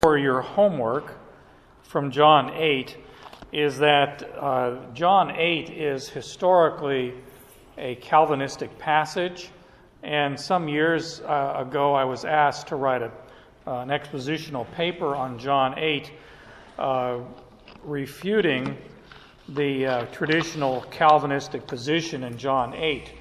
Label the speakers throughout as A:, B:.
A: For your homework from John 8 is that John 8 is historically a Calvinistic passage, and some years ago I was asked to write an expositional paper on John 8 refuting the traditional Calvinistic position in John 8.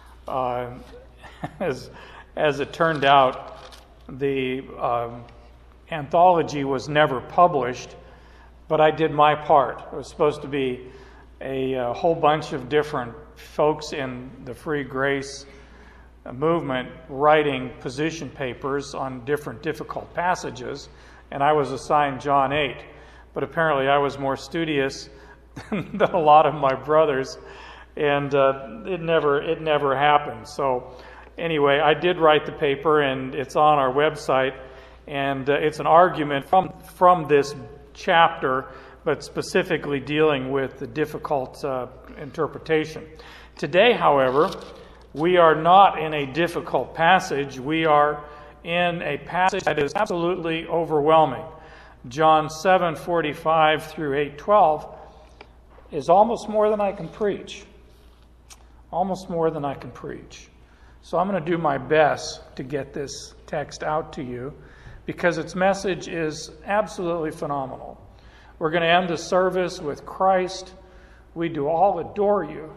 A: As it turned out, the anthology was never published, but I did my part. It was supposed to be a whole bunch of different folks in the Free Grace movement writing position papers on different difficult passages, and I was assigned John 8. But apparently I was more studious than a lot of my brothers, and it never happened. So anyway, I did write the paper, and it's on our website. And it's an argument from this chapter, but specifically dealing with the difficult interpretation. Today, however, we are not in a difficult passage. We are in a passage that is absolutely overwhelming. John 7:45 through 8:12 is almost more than I can preach. Almost more than I can preach. So I'm going to do my best to get this text out to you, because its message is absolutely phenomenal. We're going to end the service with Christ, we do all adore you.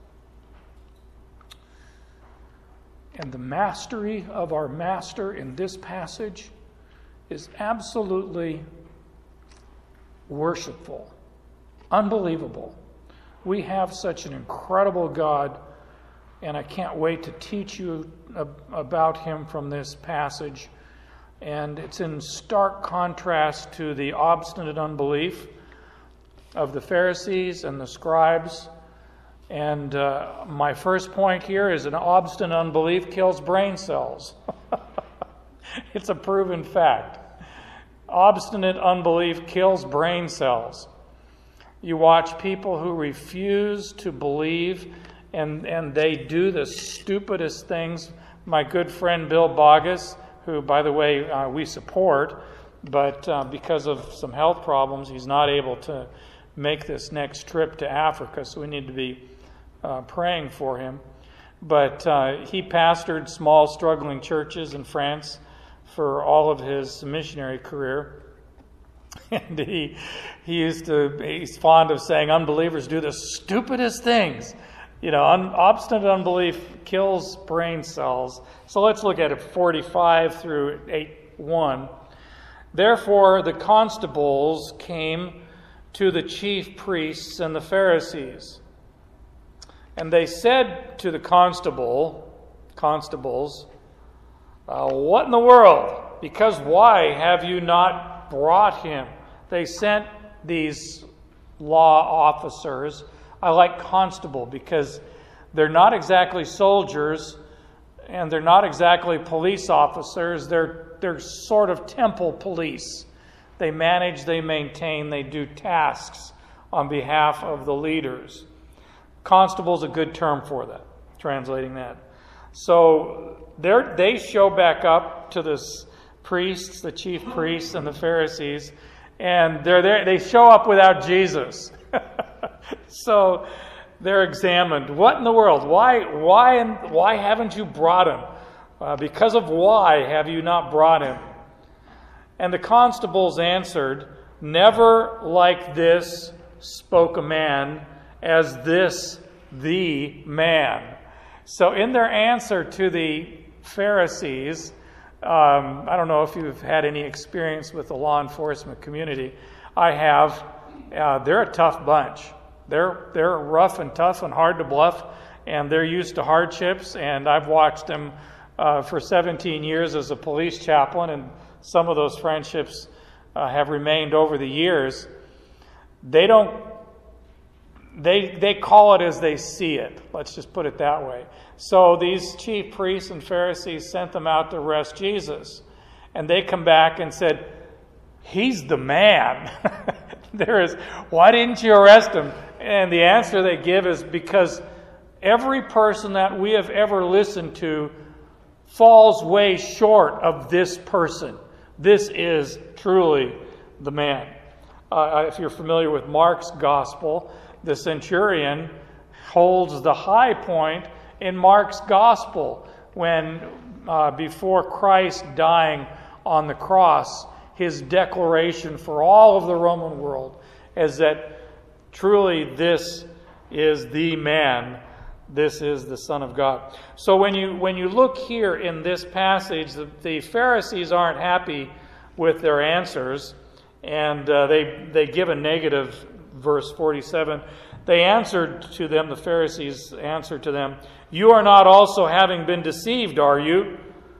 A: And the mastery of our Master in this passage is absolutely worshipful, unbelievable. We have such an incredible God, and I can't wait to teach you about Him from this passage. And it's in stark contrast to the obstinate unbelief of the Pharisees and the scribes. And my first point here is an obstinate unbelief kills brain cells. It's a proven fact. Obstinate unbelief kills brain cells. You watch people who refuse to believe, and they do the stupidest things. My good friend Bill Bogus, who, by the way, we support, but because of some health problems, he's not able to make this next trip to Africa, so we need to be praying for him. But he pastored small, struggling churches in France for all of his missionary career. And he's fond of saying unbelievers do the stupidest things. You know, obstinate unbelief kills brain cells. So let's look at it, 45 through 8:1. Therefore the constables came to the chief priests and the Pharisees. And they said to the constables, what in the world? Because why have you not brought him? They sent these law officers. I like constable because they're not exactly soldiers and they're not exactly police officers. They're sort of temple police. They manage, they maintain, they do tasks on behalf of the leaders. Constable's a good term for that, translating that. So they show back up to the priests, the chief priests and the Pharisees, and they're there. They show up without Jesus. So they're examined. What in the world? Why haven't you brought him? Because of why have you not brought him? And the constables answered, never like this spoke a man as this the man. So in their answer to the Pharisees, I don't know if you've had any experience with the law enforcement community. I have. They're a tough bunch. They're rough and tough and hard to bluff, and they're used to hardships, and I've watched them for 17 years as a police chaplain, and some of those friendships have remained over the years. They call it as they see it. Let's just put it that way. So these chief priests and Pharisees sent them out to arrest Jesus, and they come back and said, he's the man. Why didn't you arrest him? And the answer they give is because every person that we have ever listened to falls way short of this person. This is truly the man. If you're familiar with Mark's gospel, the centurion holds the high point in Mark's gospel when, before Christ dying on the cross, his declaration for all of the Roman world is that truly this is the man, this is the Son of God. So when you look here in this passage, the Pharisees aren't happy with their answers, and they give a negative, verse 47. They answered to them, the Pharisees answered to them, "You are not also having been deceived, are you?"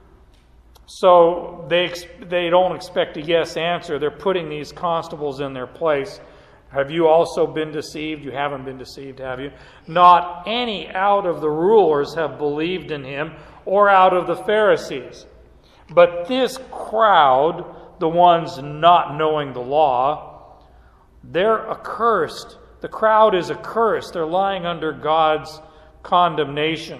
A: So they don't expect a yes answer. They're putting these constables in their place. Have you also been deceived? You haven't been deceived, have you? Not any out of the rulers have believed in him, or out of the Pharisees. But this crowd, the ones not knowing the law, they're accursed. The crowd is accursed. They're lying under God's condemnation.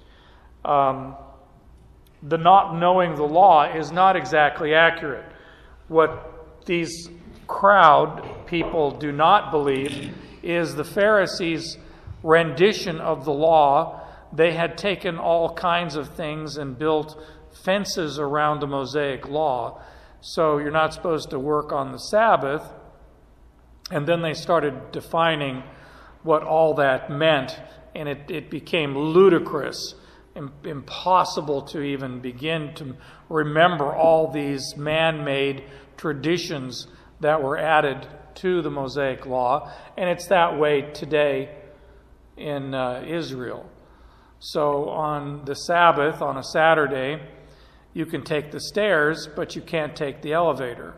A: The not knowing the law is not exactly accurate. What these crowd people do not believe is the Pharisees' rendition of the law. They had taken all kinds of things and built fences around the Mosaic law. So you're not supposed to work on the Sabbath. And then they started defining what all that meant, and it became ludicrous, impossible to even begin to remember all these man-made traditions that were added to the Mosaic law. And it's that way today in Israel. So on the Sabbath, on a Saturday, you can take the stairs, but you can't take the elevator.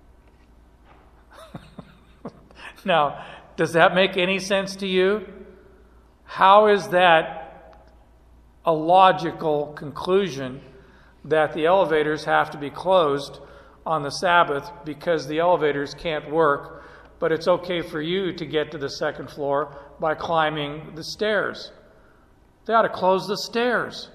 A: Now, does that make any sense to you? How is that a logical conclusion that the elevators have to be closed on the Sabbath because the elevators can't work, but it's okay for you to get to the second floor by climbing the stairs? They ought to close the stairs.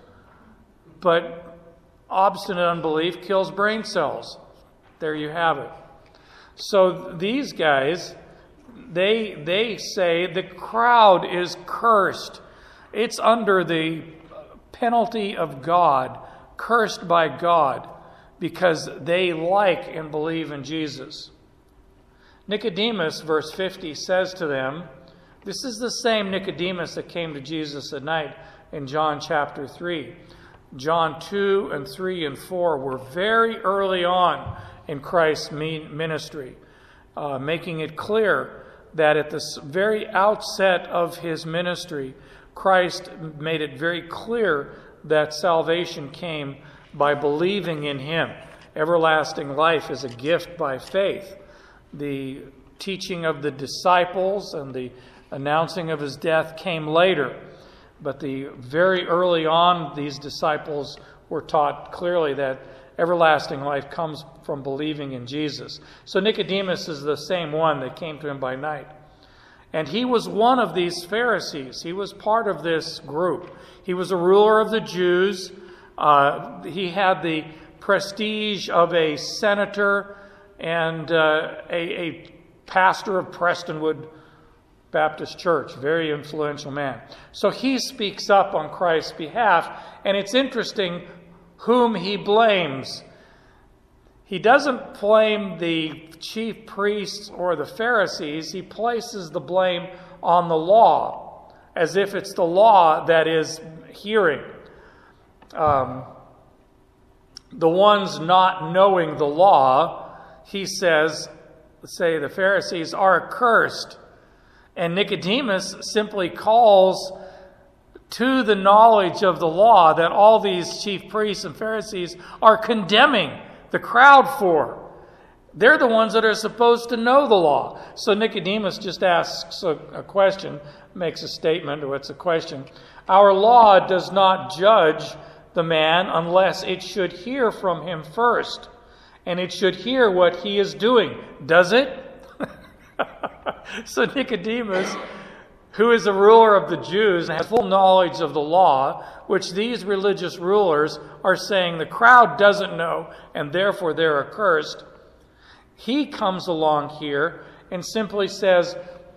A: But obstinate unbelief kills brain cells. There you have it. So these guys, they say the crowd is cursed. It's under the penalty of God, cursed by God, because they like and believe in Jesus. Nicodemus, verse 50, says to them, this is the same Nicodemus that came to Jesus at night in John chapter 3. John 2 and 3 and 4 were very early on in Christ's ministry, making it clear that at the very outset of his ministry, Christ made it very clear that salvation came by believing in him. Everlasting life is a gift by faith. The teaching of the disciples and the announcing of his death came later. But very early on, these disciples were taught clearly that everlasting life comes from believing in Jesus. So Nicodemus is the same one that came to him by night. And he was one of these Pharisees. He was part of this group. He was a ruler of the Jews. He had the prestige of a senator and a pastor of Prestonwood Baptist Church. Very influential man. So he speaks up on Christ's behalf, and it's interesting whom he blames. He doesn't blame the chief priests or the Pharisees. He places the blame on the law, as if it's the law that is hearing. The ones not knowing the law, he says, say the Pharisees, are accursed. And Nicodemus simply calls to the knowledge of the law that all these chief priests and Pharisees are condemning the crowd for. They're the ones that are supposed to know the law. So Nicodemus just asks a question, makes a statement, or it's a question. Our law does not judge the man unless it should hear from him first. And it should hear what he is doing. Does it? So Nicodemus who is a ruler of the Jews and has full knowledge of the law, which these religious rulers are saying the crowd doesn't know, and therefore they're accursed. He comes along here and simply says,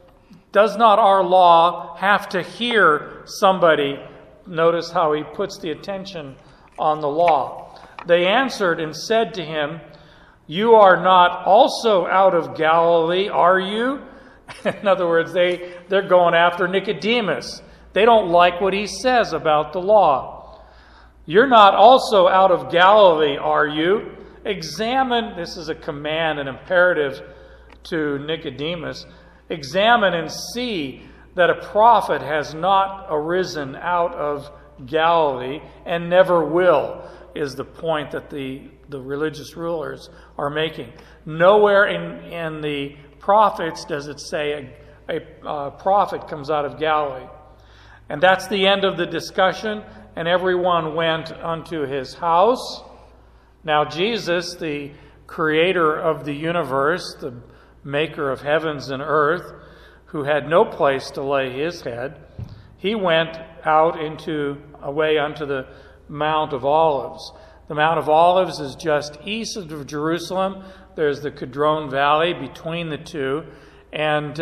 A: does not our law have to hear somebody? Notice how he puts the attention on the law. They answered and said to him, you are not also out of Galilee, are you? In other words, they're going after Nicodemus. They don't like what he says about the law. You're not also out of Galilee, are you? Examine, this is a command, an imperative to Nicodemus. Examine and see that a prophet has not arisen out of Galilee and never will, is the point that the religious rulers are making. Nowhere in the prophets does it say a prophet comes out of Galilee. And that's the end of the discussion, and everyone went unto his house. Now Jesus, the creator of the universe, the maker of heavens and earth, who had no place to lay his head, he went out away unto the Mount of Olives. The Mount of Olives is just east of Jerusalem. There's the Kidron Valley between the two, and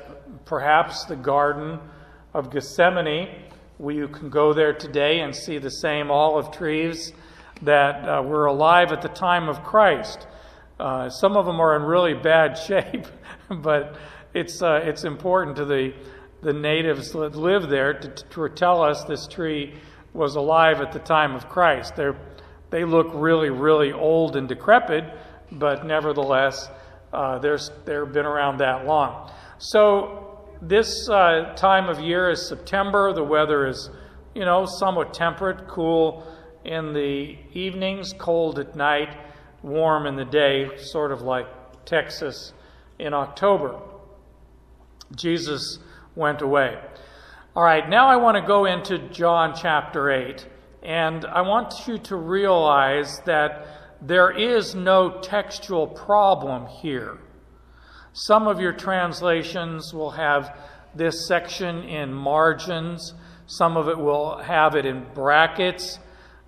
A: perhaps the Garden of Gethsemane. You can go there today and see the same olive trees that were alive at the time of Christ. Some of them are in really bad shape, but it's important to the natives that live there to tell us this tree was alive at the time of Christ. They look really, really old and decrepit, but nevertheless, they've been around that long. So this time of year is September. The weather is, somewhat temperate, cool in the evenings, cold at night, warm in the day, sort of like Texas in October. Jesus went away. All right, now I want to go into John chapter 8, and I want you to realize that there is no textual problem here. Some of your translations will have this section in margins. Some of it will have it in brackets.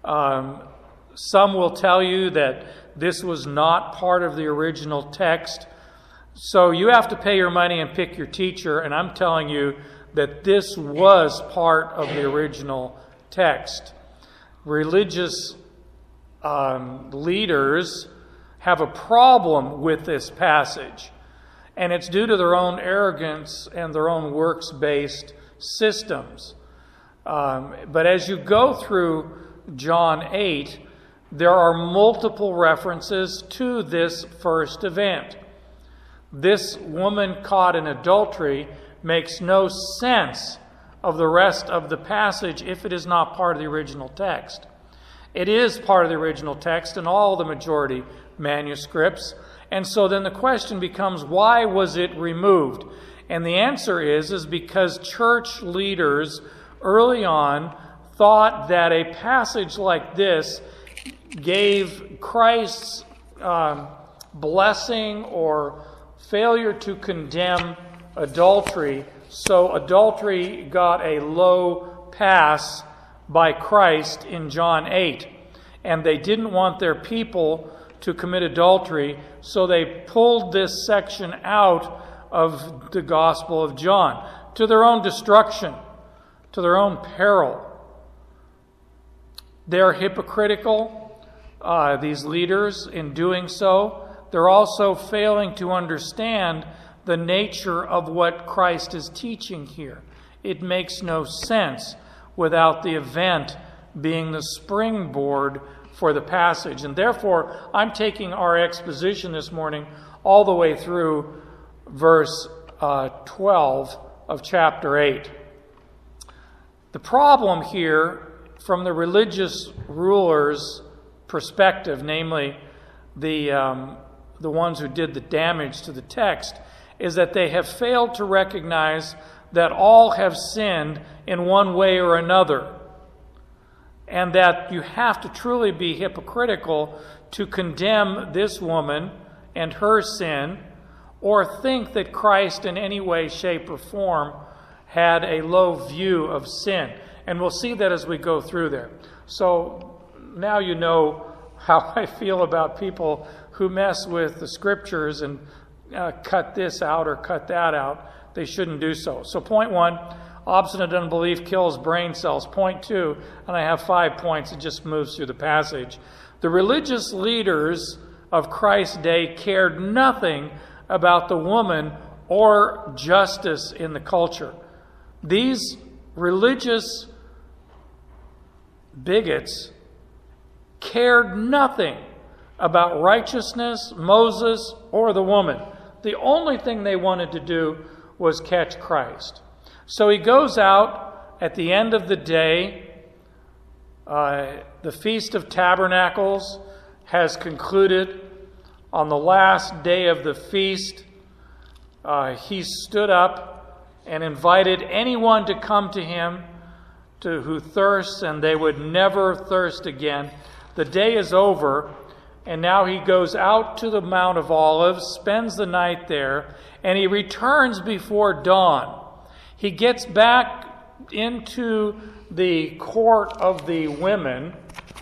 A: Some will tell you that this was not part of the original text. So you have to pay your money and pick your teacher, and I'm telling you that this was part of the original text. Religious leaders have a problem with this passage, and it's due to their own arrogance and their own works-based systems. But as you go through John 8, there are multiple references to this first event. This woman caught in adultery makes no sense of the rest of the passage if it is not part of the original text. It is part of the original text in all the majority manuscripts. And so then the question becomes, why was it removed? And the answer is because church leaders early on thought that a passage like this gave Christ's blessing or failure to condemn adultery, so adultery got a low pass by Christ in John 8. And they didn't want their people to commit adultery, so they pulled this section out of the Gospel of John to their own destruction, to their own peril. They're hypocritical, these leaders, in doing so. They're also failing to understand the nature of what Christ is teaching here. It makes no sense without the event being the springboard for the passage. And therefore, I'm taking our exposition this morning all the way through verse 12 of chapter 8. The problem here, from the religious rulers' perspective, namely the ones who did the damage to the text, is that they have failed to recognize that all have sinned in one way or another, and that you have to truly be hypocritical to condemn this woman and her sin, or think that Christ in any way, shape, or form had a low view of sin. And we'll see that as we go through there. So now you know how I feel about people who mess with the scriptures and cut this out or cut that out. They shouldn't do so. So point 1, obstinate unbelief kills brain cells. Point 2, and I have 5 points, it just moves through the passage. The religious leaders of Christ's day cared nothing about the woman or justice in the culture. These religious bigots cared nothing about righteousness, Moses, or the woman. The only thing they wanted to do was catch Christ. So he goes out at the end of the day. The Feast of Tabernacles has concluded. On the last day of the feast, he stood up and invited anyone to come to him who thirsts, and they would never thirst again. The day is over, and now he goes out to the Mount of Olives, spends the night there, and he returns before dawn. He gets back into the court of the women,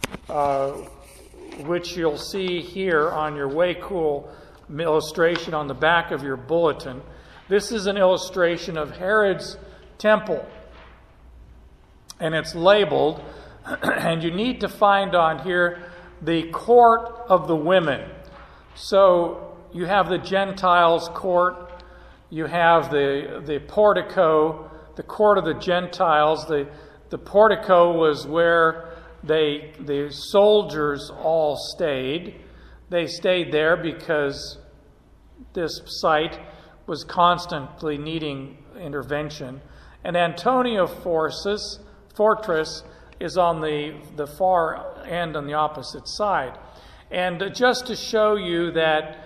A: which you'll see here on your Way Cool illustration on the back of your bulletin. This is an illustration of Herod's temple, and it's labeled, and you need to find on here the court of the women. So you have the Gentiles' court, you have the portico, the court of the Gentiles. The portico was where the soldiers all stayed. They stayed there because this site was constantly needing intervention. And Antonia Fortress is on the far end on the opposite side. And just to show you that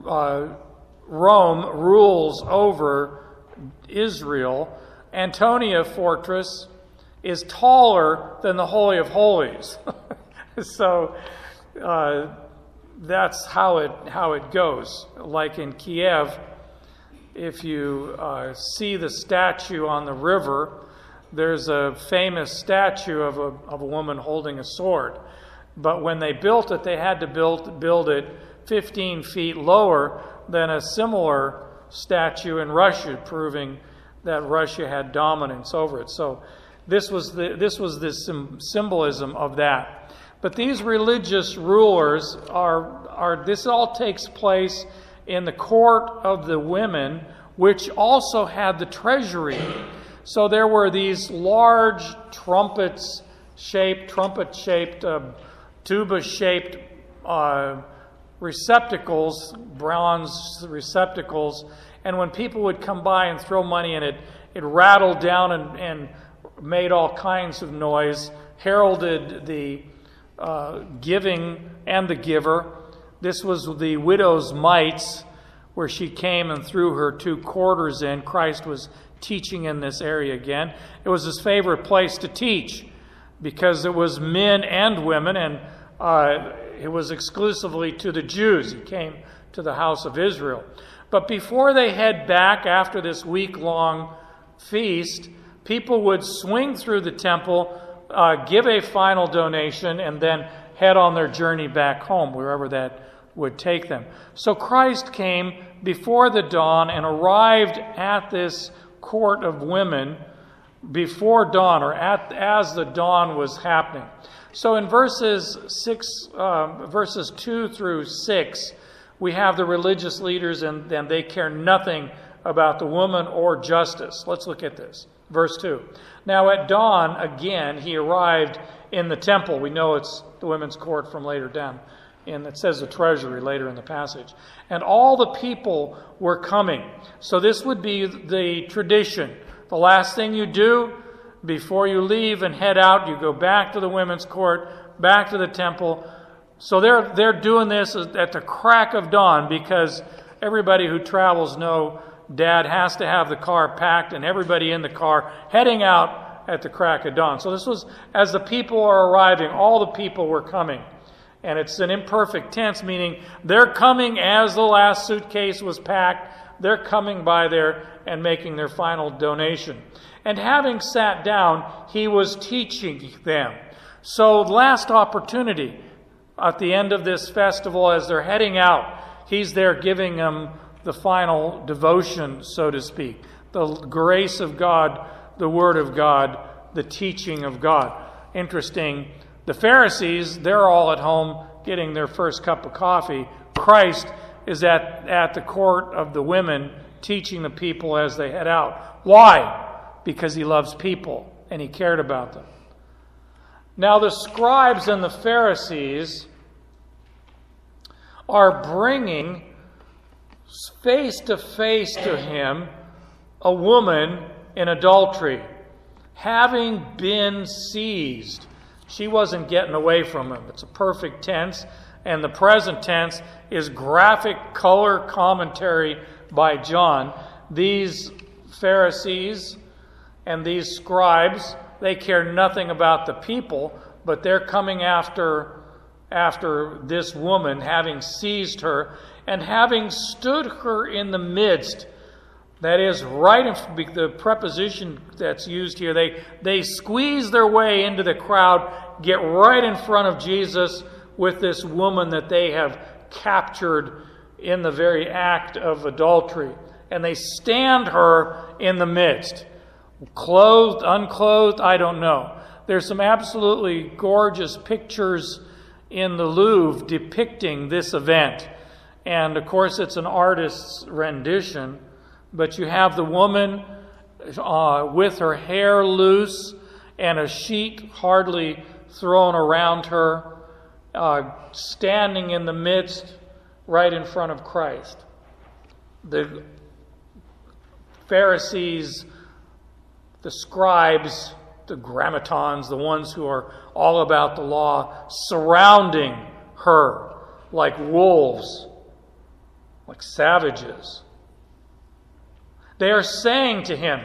A: Rome rules over Israel, Antonia Fortress is taller than the Holy of Holies. So that's how it goes. Like in Kiev, if you see the statue on the river, there's a famous statue of a woman holding a sword. But when they built it, they had to build it 15 feet lower than a similar statue in Russia, proving that Russia had dominance over it. So this was the symbolism of that. But these religious rulers this all takes place in the court of the women, which also had the treasury. So there were these large trumpet-shaped, tuba-shaped receptacles, bronze receptacles, and when people would come by and throw money in it, it rattled down and made all kinds of noise, heralded the giving and the giver. This was the widow's mites, where she came and threw her 2 quarters in. Christ was teaching in this area again. It was his favorite place to teach because it was men and women, and it was exclusively to the Jews. He came to the house of Israel. But before they head back after this week-long feast, people would swing through the temple, give a final donation, and then head on their journey back home, wherever that would take them. So Christ came before the dawn and arrived at this court of women before dawn, or as the dawn was happening. So in verses 2 through 6, we have the religious leaders, and they care nothing about the woman or justice. Let's look at this. Verse 2. Now at dawn, again, he arrived in the temple. We know it's the women's court from later down. And it says the treasury later in the passage. And all the people were coming. So this would be the tradition. The last thing you do before you leave and head out, you go back to the women's court, back to the temple. So they're doing this at the crack of dawn, because everybody who travels know Dad has to have the car packed and everybody in the car heading out at the crack of dawn. So this was as the people are arriving, all the people were coming. And it's an imperfect tense, meaning they're coming as the last suitcase was packed. they're coming by there and making their final donation. And having sat down, he was teaching them. So last opportunity, at the end of this festival, as they're heading out, he's there giving them the final devotion, so to speak. The grace of God, the Word of God, the teaching of God. Interesting, the Pharisees, they're all at home getting their first cup of coffee. Christ is at the court of the women, teaching the people as they head out. Why? Because he loves people and he cared about them. Now the scribes and the Pharisees are bringing face to him a woman in adultery, having been seized. She wasn't getting away from him. It's a perfect tense, and the present tense is graphic color commentary by John. These Pharisees and these scribes, they care nothing about the people, but they're coming after this woman, having seized her and having stood her in the midst. That is, right in the preposition that's used here. They squeeze their way into the crowd, get right in front of Jesus with this woman that they have captured in the very act of adultery. And they stand her in the midst. Clothed, unclothed, I don't know. There's some absolutely gorgeous pictures in the Louvre depicting this event. And of course it's an artist's rendition. But you have the woman with her hair loose and a sheet hardly thrown around her, standing in the midst right in front of Christ. The Pharisees, the scribes, the grammatons, the ones who are all about the law, surrounding her like wolves, like savages. They are saying to him,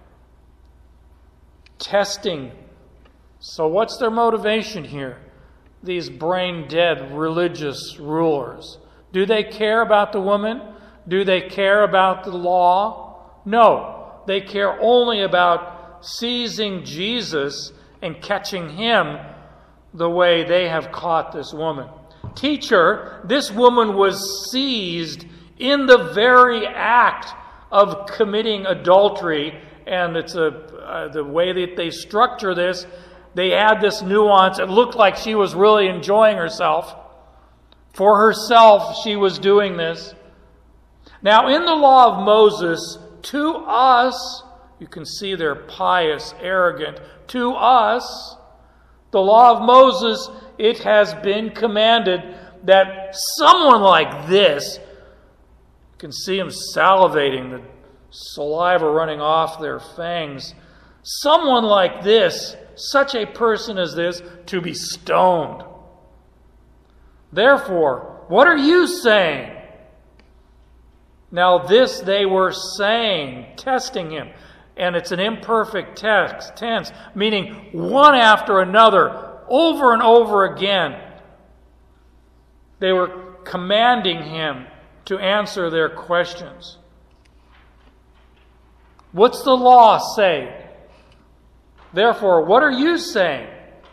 A: testing. So what's their motivation here? These brain-dead religious rulers. Do they care about the woman? Do they care about the law? No. They care only about seizing Jesus and catching him the way they have caught this woman. Teacher, this woman was seized in the very act of committing adultery, and it's the way that they structure this, they add this nuance. It looked like she was really enjoying herself. For herself, she was doing this. Now, in the law of Moses, to us, you can see they're pious, arrogant. To us, the law of Moses, it has been commanded that someone like this, you can see them salivating, the saliva running off their fangs. Someone like this, such a person as this, to be stoned. Therefore, what are you saying? Now this they were saying, testing him. And it's an imperfect tense, meaning one after another, over and over again. They were commanding him to answer their questions. What's the law say? Therefore, what are you saying?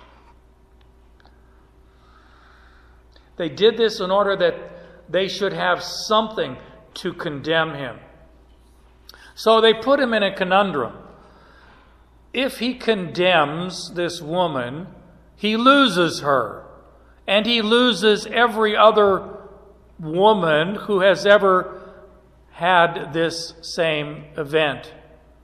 A: They did this in order that they should have something to condemn him. So they put him in a conundrum. If he condemns this woman, he loses her. And he loses every other woman who has ever had this same event.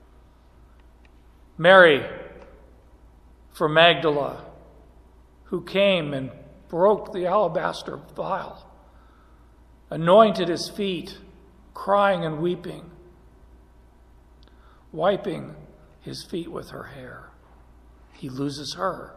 A: Mary from Magdala, who came and broke the alabaster vial, anointed his feet, crying and weeping, wiping his feet with her hair. He loses her.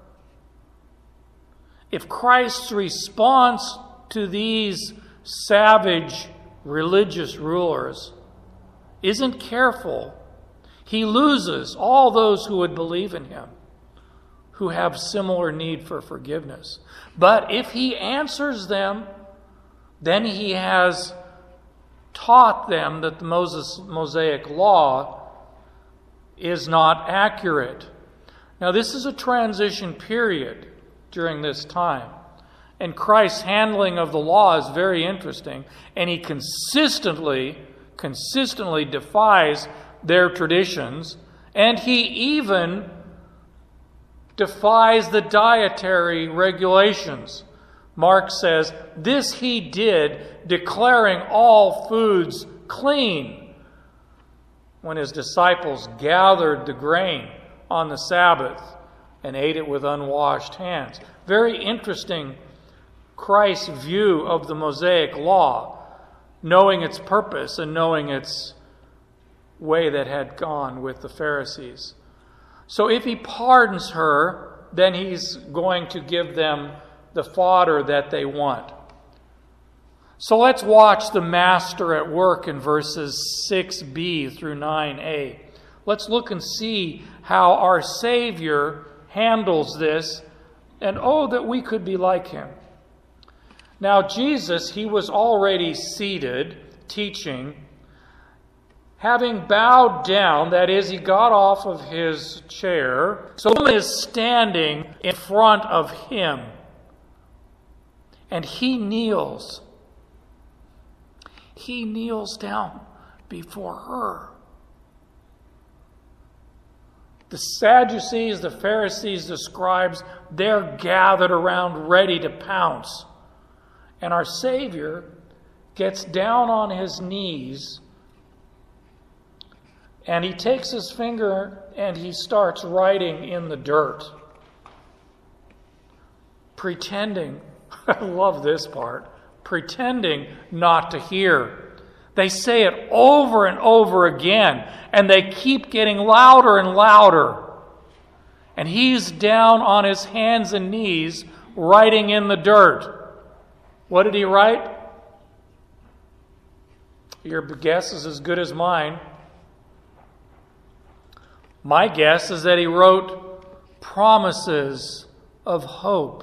A: If Christ's response to these savage religious rulers isn't careful, he loses all those who would believe in him, who have similar need for forgiveness. But if he answers them, then he has taught them that the Mosaic law is not accurate. Now, this is a transition period during this time. And Christ's handling of the law is very interesting. And he consistently defies their traditions. And he even defies the dietary regulations. Mark says, this he did, declaring all foods clean. When his disciples gathered the grain on the Sabbath and ate it with unwashed hands. Very interesting, Christ's view of the Mosaic law, knowing its purpose and knowing its way that had gone with the Pharisees. So if he pardons her, then he's going to give them the fodder that they want. So let's watch the master at work in verses 6b through 9a. Let's look and see how our Savior handles this, and oh, that we could be like him. Now Jesus, he was already seated, teaching, having bowed down, that is, he got off of his chair. So a woman is standing in front of him, and he kneels. He kneels down before her. The Sadducees, the Pharisees, the scribes, they're gathered around ready to pounce. And our Savior gets down on his knees, and he takes his finger and he starts writing in the dirt, pretending, I love this part, pretending not to hear. They say it over and over again, and they keep getting louder and louder. And he's down on his hands and knees writing in the dirt. What did he write? Your guess is as good as mine. My guess is that he wrote promises of hope.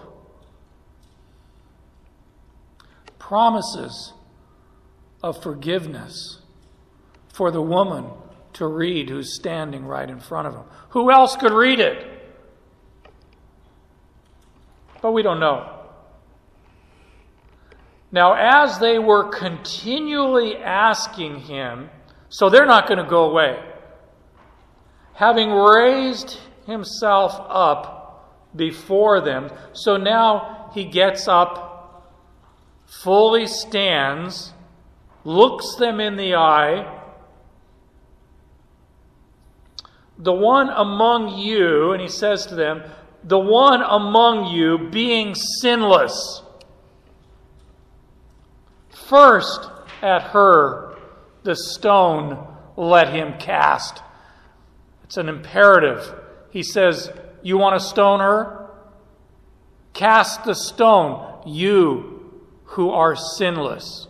A: Promises of forgiveness for the woman to read who's standing right in front of him. Who else could read it? But we don't know. Now, as they were continually asking him, so they're not going to go away, having raised himself up before them, so now he gets up, fully stands, looks them in the eye. The one among you, and he says to them, the one among you being sinless, first at her the stone let him cast. It's an imperative. He says, you want to stone her? Cast the stone, you who are sinless.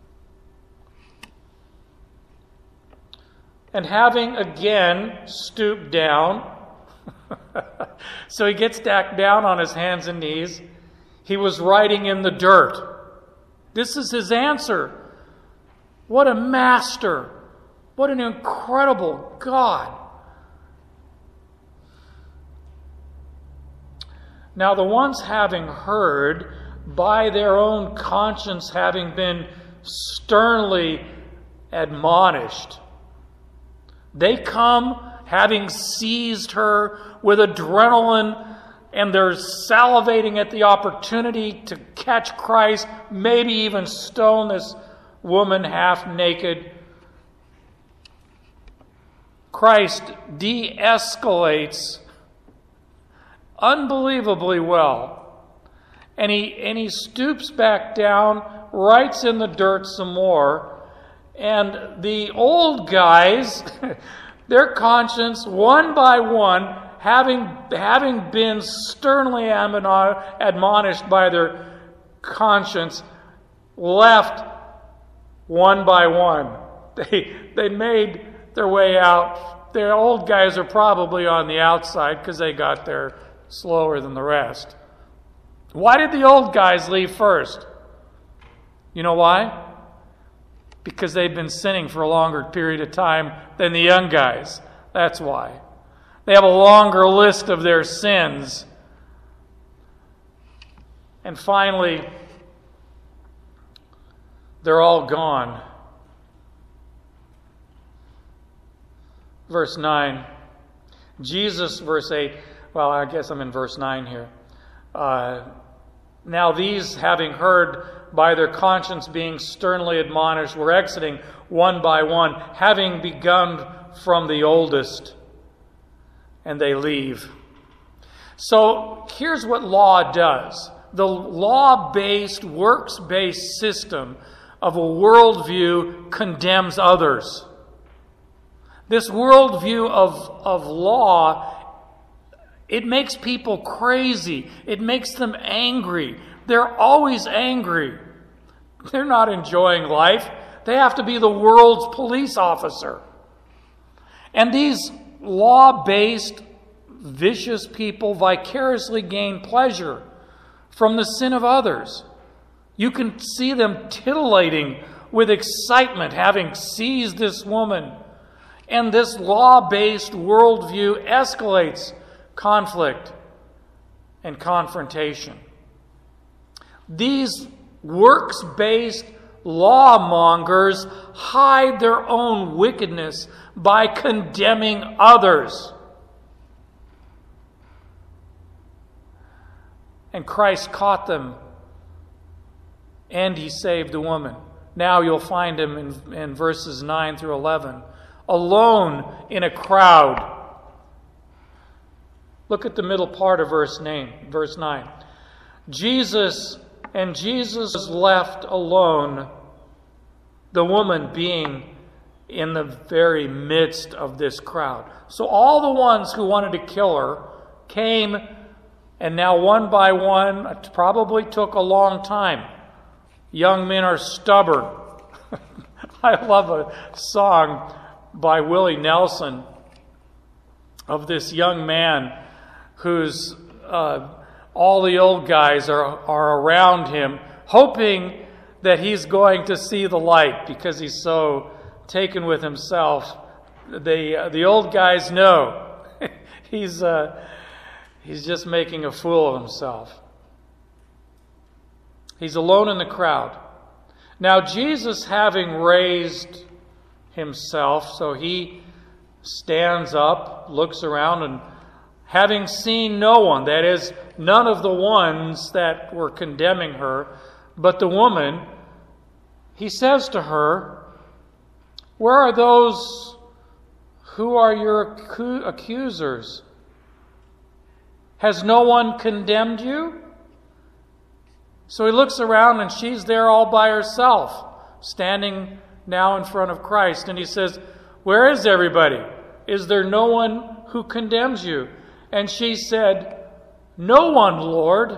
A: And having again stooped down, so he gets back down on his hands and knees, he was writing in the dirt. This is his answer. What a master. What an incredible God. Now the ones having heard, by their own conscience having been sternly admonished, they come having seized her with adrenaline, and they're salivating at the opportunity to catch Christ, maybe even stone this woman half naked. Christ de-escalates unbelievably well. And he stoops back down, writes in the dirt some more, and the old guys, their conscience, one by one, having been sternly admonished by their conscience, left one by one. They made their way out. The old guys are probably on the outside because they got there slower than the rest. Why did the old guys leave first? You know why? Because they've been sinning for a longer period of time than the young guys. That's why. They have a longer list of their sins. And finally, they're all gone. Verse 9. Jesus, verse 8. Well, I guess I'm in verse 9 here. Now these, having heard by their conscience being sternly admonished, were exiting one by one, having begun from the oldest. And they leave. So here's what law does. The law-based, works-based system of a worldview condemns others. This worldview of law, it makes people crazy. It makes them angry. They're always angry. They're not enjoying life. They have to be the world's police officer. And these law-based, vicious people vicariously gain pleasure from the sin of others. You can see them titillating with excitement, having seized this woman. And this law-based worldview escalates conflict and confrontation. These works-based lawmongers hide their own wickedness by condemning others. And Christ caught them, and he saved the woman. Now you'll find him in verses 9 through 11, alone in a crowd. Look at the middle part of verse 9. Jesus was left alone, the woman being in the very midst of this crowd. So all the ones who wanted to kill her came, and now one by one, it probably took a long time. Young men are stubborn. I love a song by Willie Nelson of this young man who's all the old guys are around him, hoping that he's going to see the light because he's so taken with himself. The old guys know he's just making a fool of himself. He's alone in the crowd. Now Jesus, having raised himself, so he stands up, looks around, and having seen no one, that is, none of the ones that were condemning her, but the woman, he says to her, "Where are those who are your accusers? Has no one condemned you?" So he looks around, and she's there all by herself, standing now in front of Christ. And he says, "Where is everybody? Is there no one who condemns you?" And she said, "No one, Lord."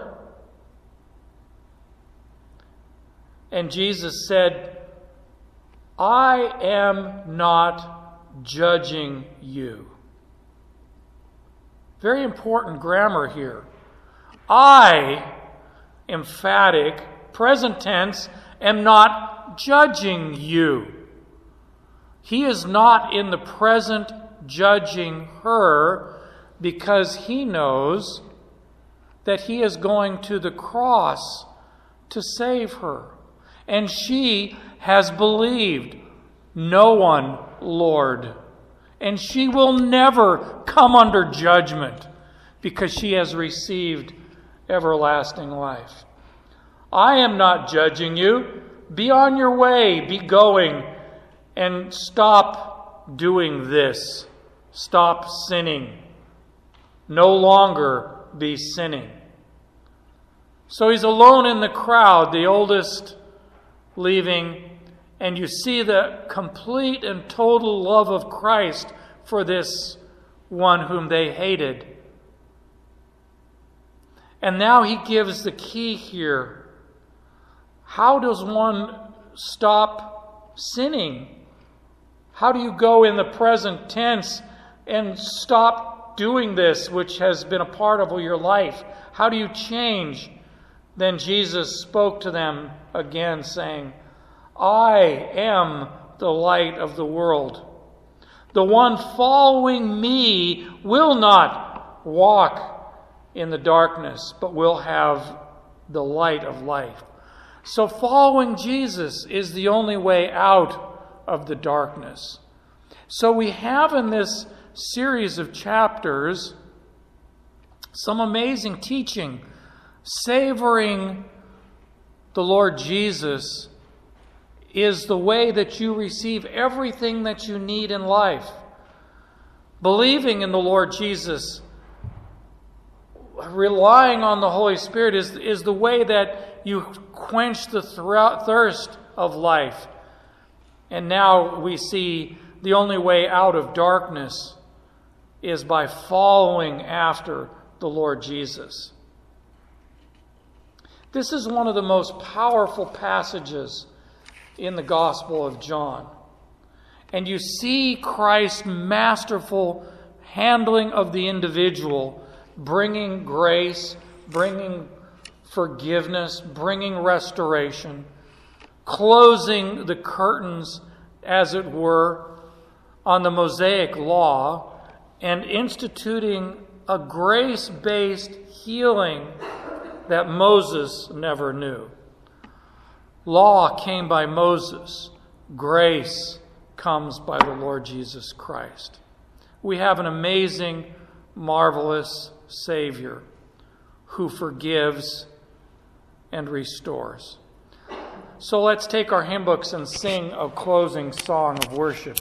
A: And Jesus said, "I am not judging you." Very important grammar here. I, emphatic, present tense, am not judging you. He is not in the present judging her because he knows that he is going to the cross to save her. And she has believed, "No one, Lord." And she will never come under judgment because she has received everlasting life. I am not judging you. Be on your way, be going, and stop doing this. Stop sinning. No longer be sinning. So he's alone in the crowd, the oldest leaving, and you see the complete and total love of Christ for this one whom they hated. And now he gives the key here. How does one stop sinning? How do you go in the present tense and stop doing this which has been a part of your life? How do you change? Then Jesus spoke to them again, saying, I am the light of the world. The one following me will not walk in the darkness, but will have the light of life. So following Jesus is the only way out of the darkness. So we have in this series of chapters some amazing teaching, savoring the Lord Jesus is the way that you receive everything that you need in life. Believing in the Lord Jesus, relying on the Holy Spirit is the way that you quench the thirst of life. And now we see the only way out of darkness is by following after the Lord Jesus. This is one of the most powerful passages in the Gospel of John. And you see Christ's masterful handling of the individual, bringing grace, bringing forgiveness, bringing restoration, closing the curtains, as it were, on the Mosaic law, and instituting a grace-based healing that Moses never knew. Law came by Moses. Grace comes by the Lord Jesus Christ. We have an amazing, marvelous Savior who forgives and restores. So let's take our hymn books and sing a closing song of worship.